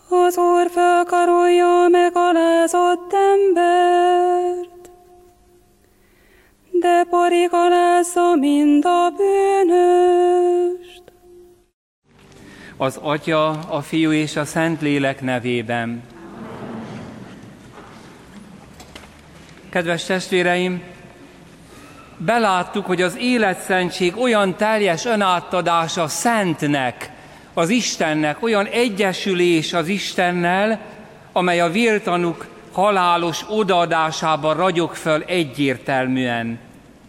Az Úr fölkarolja a megalázott embert, de parigalázza mind a bűnöst. Az Atya, a Fiú és a Szentlélek nevében. Kedves testvéreim, beláttuk, hogy az életszentség olyan teljes önátadása Szentnek, az Istennek, olyan egyesülés az Istennel, amely a vértanúk halálos odaadásában ragyog föl egyértelműen.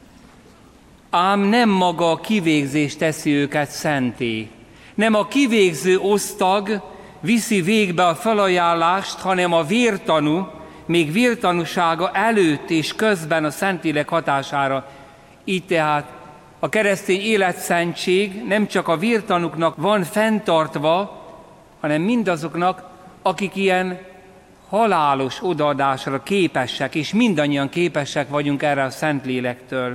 Ám nem maga a kivégzés teszi őket szenté. Nem a kivégző osztag viszi végbe a felajánlást, hanem a vértanú, még vértanúsága előtt és közben a Szentlélek hatására. Így tehát a keresztény életszentség nem csak a vértanúknak van fenntartva, hanem mindazoknak, akik ilyen halálos odaadásra képesek, és mindannyian képesek vagyunk erre a Szentlélektől.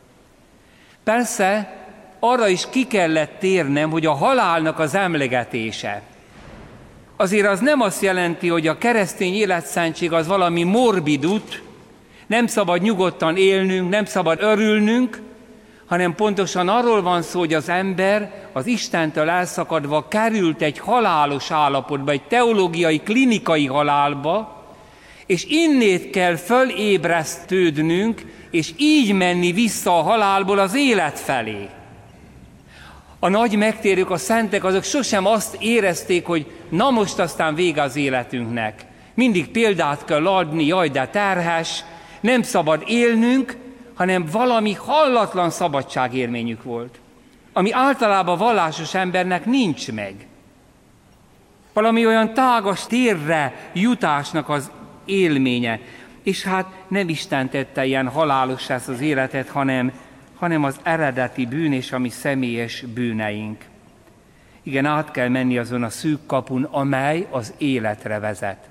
Persze arra is ki kellett térnem, hogy a halálnak az emlegetése. Azért az nem azt jelenti, hogy a keresztény életszentség az valami morbidut, nem szabad nyugodtan élnünk, nem szabad örülnünk, hanem pontosan arról van szó, hogy az ember az Istentől elszakadva került egy halálos állapotba, egy teológiai, klinikai halálba, és innét kell fölébresztődnünk, és így menni vissza a halálból az élet felé. A nagy megtérők, a szentek, azok sosem azt érezték, hogy na most aztán vége az életünknek. Mindig példát kell adni, jaj, de terhes, nem szabad élnünk, hanem valami hallatlan szabadságélményük volt, ami általában vallásos embernek nincs meg. Valami olyan tágas térre jutásnak az élménye. És hát nem Isten tette ilyen halálos ezt az életet, hanem az eredeti bűn és a mi személyes bűneink. Igen, át kell menni azon a szűk kapun, amely az életre vezet.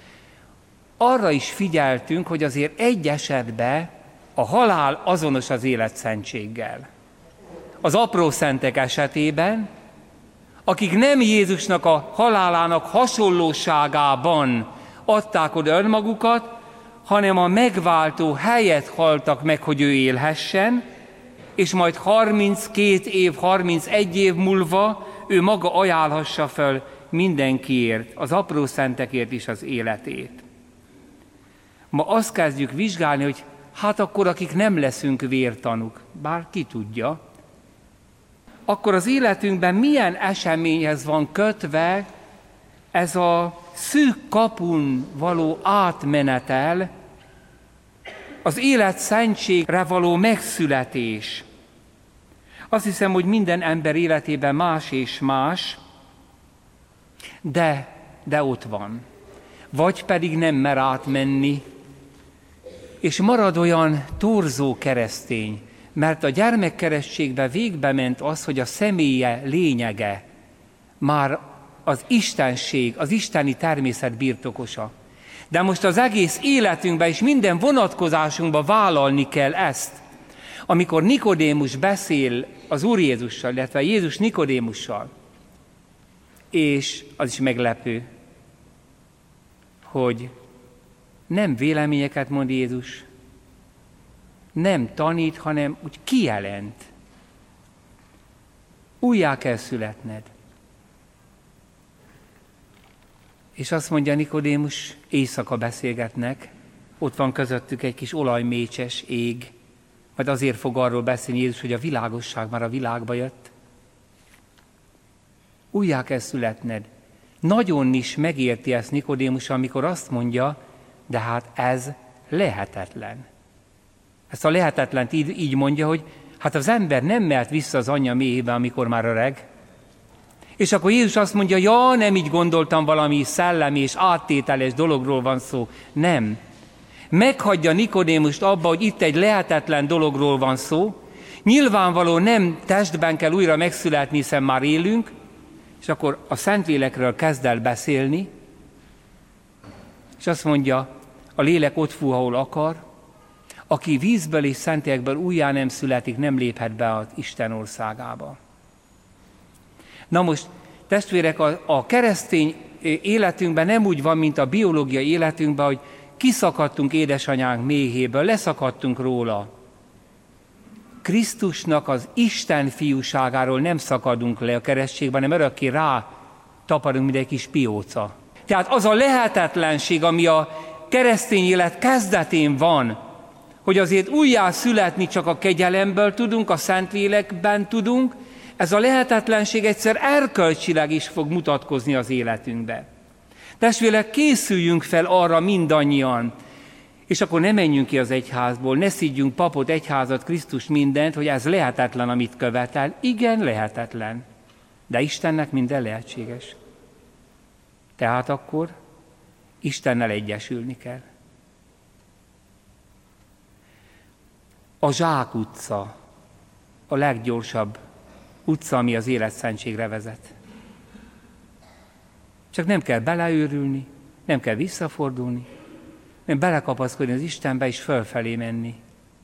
Arra is figyeltünk, hogy azért egy esetben a halál azonos az életszentséggel. Az apró szentek esetében, akik nem Jézusnak a halálának hasonlóságában adták oda önmagukat, hanem a megváltó helyett haltak meg, hogy ő élhessen, és majd 32 év, 31 év múlva ő maga ajánlhassa föl mindenkiért, az apró szentekért is az életét. Ma azt kezdjük vizsgálni, hogy hát akkor, akik nem leszünk vértanúk, bár ki tudja, akkor az életünkben milyen eseményhez van kötve ez a szűk kapun való átmenetel, az élet szentségre való megszületés. Azt hiszem, hogy minden ember életében más és más, de ott van. Vagy pedig nem mer átmenni, és marad olyan torzó keresztény, mert a gyermekkeresztségbe végbe ment az, hogy a személye lényege már az istenség, az isteni természet birtokosa. De most az egész életünkben és minden vonatkozásunkban vállalni kell ezt. Amikor Nikodémus beszél az Úr Jézussal, illetve Jézus Nikodémussal, és az is meglepő, hogy nem véleményeket mond Jézus, nem tanít, hanem úgy kijelent. Újjá kell születned. És azt mondja Nikodémus, éjszaka beszélgetnek, ott van közöttük egy kis olajmécses ég, majd azért fog arról beszélni Jézus, hogy a világosság már a világba jött. Újjá kell születned. Nagyon is megérti ezt Nikodémus, amikor azt mondja, de hát ez lehetetlen. Ezt a lehetetlent így mondja, hogy hát az ember nem mehet vissza az anyja méhébe, amikor már öreg. És akkor Jézus azt mondja, ja, nem így gondoltam, valami szellemi és áttételes dologról van szó. Nem. Meghagyja Nikodémust abba, hogy itt egy lehetetlen dologról van szó. Nyilvánvaló nem testben kell újra megszületni, hiszen már élünk, és akkor a Szentlélekről kezd el beszélni, és azt mondja, a lélek ott fúj, ahol akar, aki vízből és szentlélekből újjá nem születik, nem léphet be az Isten országába. Na most, testvérek, a keresztény életünkben nem úgy van, mint a biológiai életünkben, hogy kiszakadtunk édesanyánk méhéből, leszakadtunk róla. Krisztusnak az Isten fiúságáról nem szakadunk le a keresztségben, hanem örökké rá tapadunk, mint egy kis pióca. Tehát az a lehetetlenség, ami a keresztény élet kezdetén van, hogy azért újjá születni csak a kegyelemből tudunk, a Szentlélekben tudunk, ez a lehetetlenség egyszer erkölcsileg is fog mutatkozni az életünkbe. Testvérek, készüljünk fel arra mindannyian, és akkor ne menjünk ki az egyházból, ne szidjunk papot, egyházat, Krisztus, mindent, hogy ez lehetetlen, amit követel. Igen, lehetetlen, de Istennek minden lehetséges. Tehát akkor Istennel egyesülni kell. A Zsák utca a leggyorsabb utca, ami az életszentségre vezet. Csak nem kell beleőrülni, nem kell visszafordulni, nem belekapaszkodni az Istenbe és fölfelé menni.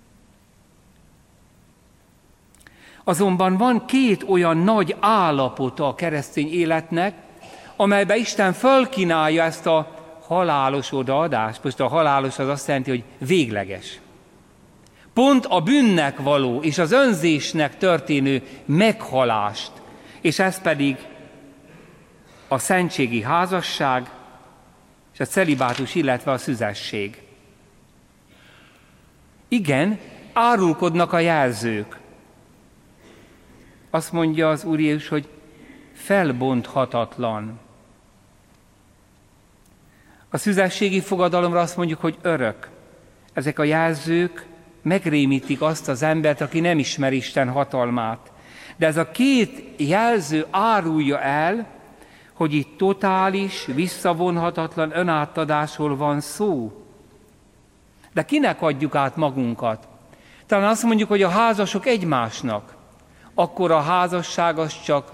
Azonban van két olyan nagy állapota a keresztény életnek, amelyben Isten fölkínálja ezt a halálos odaadást. Most a halálos az azt jelenti, hogy végleges. Pont a bűnnek való és az önzésnek történő meghalást, és ez pedig a szentségi házasság és a celibátus, illetve a szüzesség. Igen, árulkodnak a jelzők. Azt mondja az Úr Jézus, hogy felbonthatatlan. A szüzességi fogadalomra azt mondjuk, hogy örök. Ezek a jelzők megrémítik azt az embert, aki nem ismeri Isten hatalmát. De ez a két jelző árulja el, hogy itt totális, visszavonhatatlan önátadásról van szó. De kinek adjuk át magunkat? Talán azt mondjuk, hogy a házasok egymásnak. Akkor a házasság az csak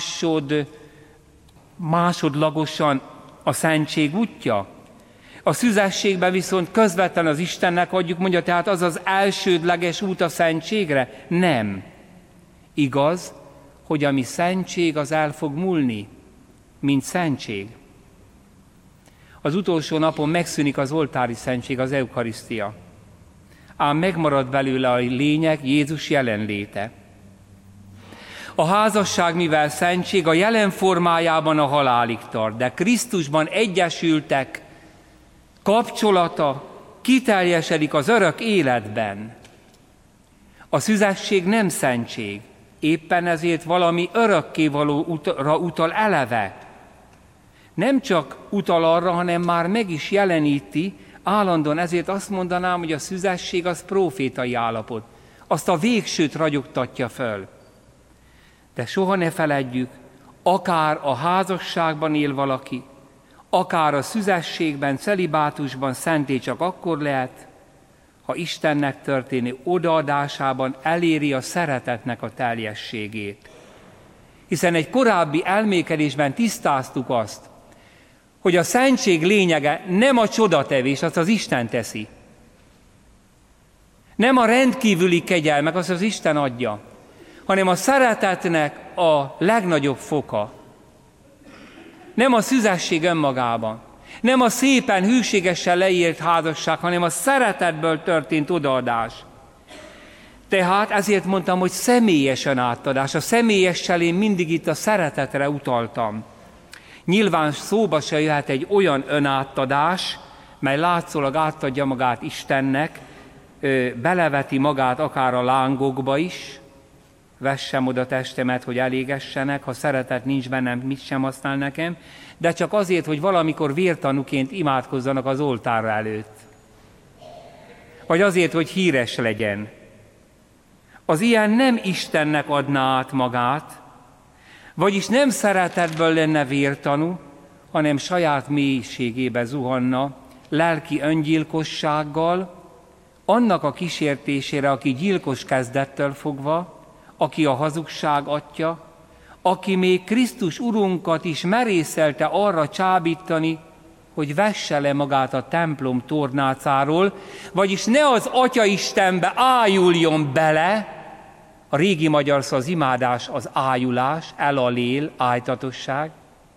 másodlagosan a szentség útja. A szüzességben viszont közvetlen az Istennek adjuk, mondja, tehát az az elsődleges út a szentségre? Nem. Igaz, hogy a mi szentség az el fog múlni, mint szentség. Az utolsó napon megszűnik az oltári szentség, az eukarisztia. Ám megmarad belőle a lényeg, Jézus jelenléte. A házasság, mivel szentség, a jelen formájában a halálig tart, de Krisztusban egyesültek, kapcsolata kiteljesedik az örök életben. A szüzesség nem szentség, éppen ezért valami örökkévalóra utal eleve. Nem csak utal arra, hanem már meg is jeleníti, állandóan ezért azt mondanám, hogy a szüzesség az prófétai állapot. Azt a végsőt ragyogtatja föl. De soha ne feledjük, akár a házasságban él valaki, akár a szüzességben, celibátusban szenté csak akkor lehet, ha Istennek történő odaadásában eléri a szeretetnek a teljességét. Hiszen egy korábbi elmékedésben tisztáztuk azt, hogy a szentség lényege nem a csodatevés, azt az Isten teszi. Nem a rendkívüli kegyelmek, azt az Isten adja, hanem a szeretetnek a legnagyobb foka. Nem a szüzesség önmagában, nem a szépen, hűségesen leírt házasság, hanem a szeretetből történt odaadás. Tehát ezért mondtam, hogy személyes önátadás. A személyessel én mindig itt a szeretetre utaltam. Nyilván szóba se jöhet egy olyan önátadás, mely látszólag átadja magát Istennek, beleveti magát akár a lángokba is, vessem oda testemet, hogy elégessenek, ha szeretet nincs bennem, mit sem használ nekem, de csak azért, hogy valamikor vértanúként imádkozzanak az oltár előtt. Vagy azért, hogy híres legyen. Az ilyen nem Istennek adná át magát, vagyis nem szeretetből lenne vértanú, hanem saját mélységébe zuhanna, lelki öngyilkossággal, annak a kísértésére, aki gyilkos kezdettől fogva, aki a hazugság atya, aki még Krisztus Urunkat is merészelte arra csábítani, hogy vesse le magát a templom tornácáról, vagyis ne az Atya Istenbe ájuljon bele, a régi magyar szó az imádás, az ájulás, elalél, ájtatosság,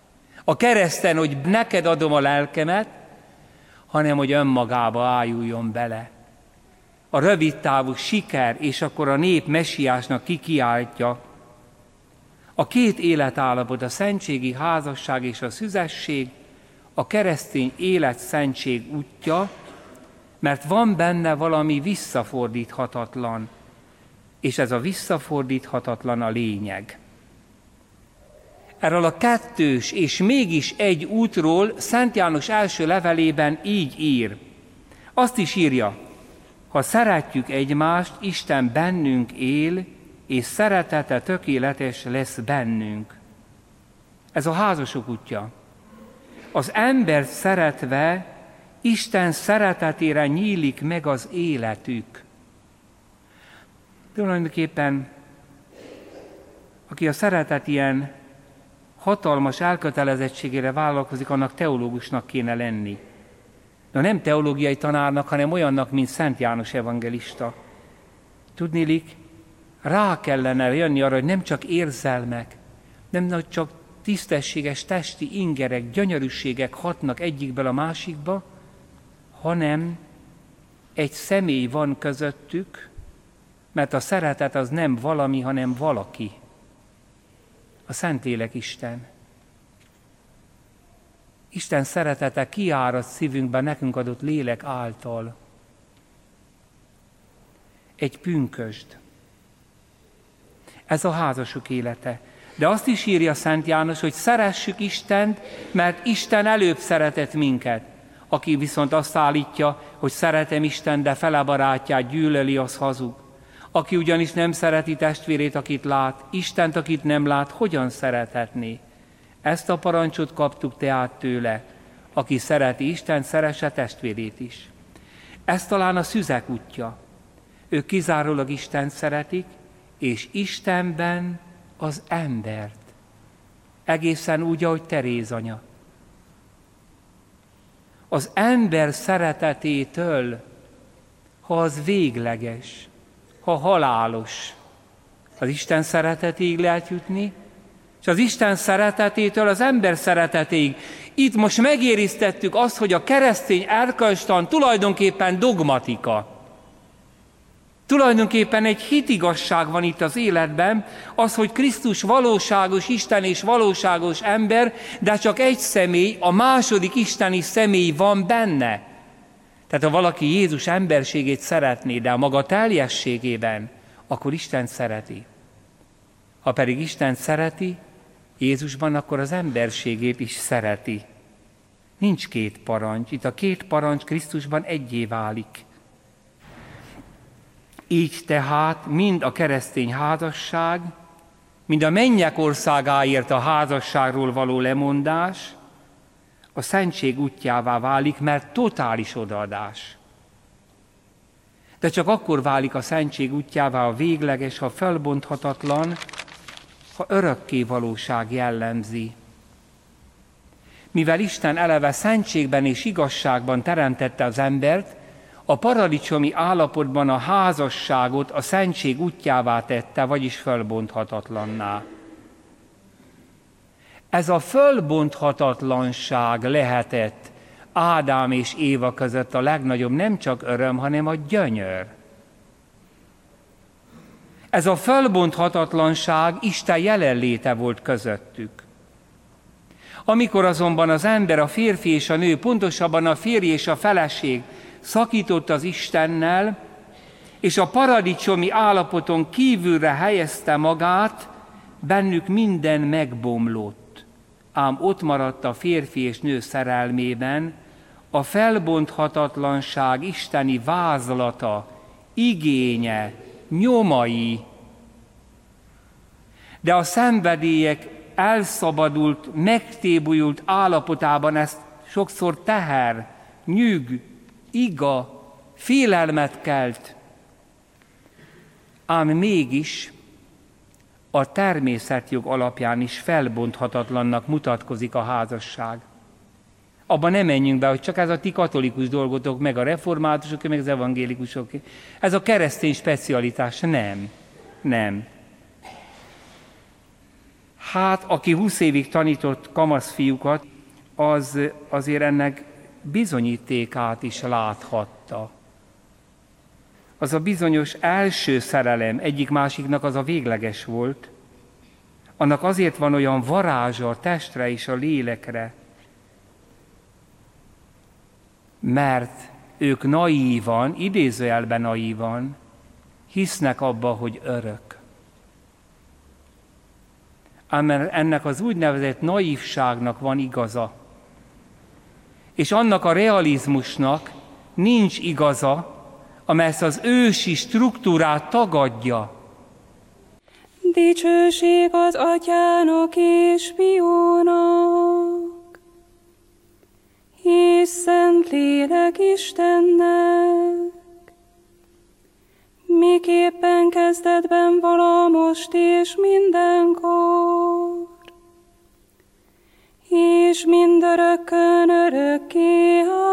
a kereszten, hogy neked adom a lelkemet, hanem hogy önmagába ájuljon bele. A rövidtávú siker, és akkor a nép messiásnak kikiáltja. A két életállapot, a szentségi házasság és a szüzesség, a keresztény élet szentség útja, mert van benne valami visszafordíthatatlan, és ez a visszafordíthatatlan a lényeg. Erről a kettős és mégis egy útról Szent János első levelében így ír. Azt is írja, ha szeretjük egymást, Isten bennünk él, és szeretete tökéletes lesz bennünk. Ez a házasok útja. Az embert szeretve Isten szeretetére nyílik meg az életük. Tulajdonképpen, aki a szeretet ilyen hatalmas elkötelezettségére vállalkozik, annak teológusnak kéne lenni. De nem teológiai tanárnak, hanem olyannak, mint Szent János evangelista. Tudniillik, rá kellene jönni arra, hogy nem csak érzelmek, nem csak tisztességes testi ingerek, gyönyörűségek hatnak egyikből a másikba, hanem egy személy van közöttük, mert a szeretet az nem valami, hanem valaki. A Szentlélek Isten. Isten szeretete kiárad szívünkben nekünk adott lélek által. Egy pünkösd. Ez a házasok élete. De azt is írja Szent János, hogy szeressük Istent, mert Isten előbb szeretett minket. Aki viszont azt állítja, hogy szeretem Istent, de fele barátját gyűlöli, az hazug. Aki ugyanis nem szereti testvérét, akit lát, Istent, akit nem lát, hogyan szerethetné? Ezt a parancsot kaptuk tehát tőle. Aki szereti Istent, szeresse testvérét is. Ez talán a szüzek útja. Ők kizárólag Istent szeretik, és Istenben az embert. Egészen úgy, ahogy Teréz anya. Az ember szeretetétől, ha az végleges, ha halálos, az Isten szeretetéig lehet jutni, és az Isten szeretetétől az ember szeretetéig. Itt most megériztettük azt, hogy a keresztény erkölcstan tulajdonképpen dogmatika. Tulajdonképpen egy hitigasság van itt az életben, az, hogy Krisztus valóságos Isten és valóságos ember, de csak egy személy, a második isteni személy van benne. Tehát ha valaki Jézus emberségét szeretné, de a maga teljességében, akkor Isten szereti. Ha pedig Isten szereti, Jézusban, akkor az emberségét is szereti. Nincs két parancs. Itt a két parancs Krisztusban egyé válik. Így tehát mind a keresztény házasság, mind a mennyek országáért a házasságról való lemondás a szentség útjává válik, mert totális odaadás. De csak akkor válik a szentség útjává a végleges, ha felbonthatatlan, ha örökké valóság jellemzi. Mivel Isten eleve szentségben és igazságban teremtette az embert, a paradicsomi állapotban a házasságot a szentség útjává tette, vagyis fölbonthatatlanná. Ez a fölbonthatatlanság lehetett Ádám és Éva között a legnagyobb nem csak öröm, hanem a gyönyör. Ez a fölbonthatatlanság Isten jelenléte volt közöttük. Amikor azonban az ember, a férfi és a nő, pontosabban a férj és a feleség szakított az Istennel, és a paradicsomi állapoton kívülre helyezte magát, bennük minden megbomlott. Ám ott maradt a férfi és nő szerelmében a felbonthatatlanság isteni vázlata, igénye, nyomai. De a szenvedélyek elszabadult, megtébolyult állapotában ezt sokszor teher, nyűg, iga, félelmet kelt. Ám mégis a természetjog alapján is felbonthatatlannak mutatkozik a házasság. Abban nem menjünk be, hogy csak ez a ti katolikus dolgotok, meg a reformátusok, meg az evangélikusok. Ez a keresztény specialitás. Nem. Hát, aki 20 évig tanított kamaszfiúkat, az azért ennek bizonyítékát is láthatta. Az a bizonyos első szerelem, egyik-másiknak az a végleges volt, annak azért van olyan varázsa a testre és a lélekre, mert ők naívan, idézőjelben naívan, hisznek abba, hogy örök. Ám ennek az úgynevezett naívságnak van igaza. És annak a realizmusnak nincs igaza, amely ezt az ősi struktúrát tagadja. Dicsőség az Atyának és Fiúnak, és Szentlélek Istennek, miképpen kezdetben vala most és mindenkor, és mindörökkön örökké.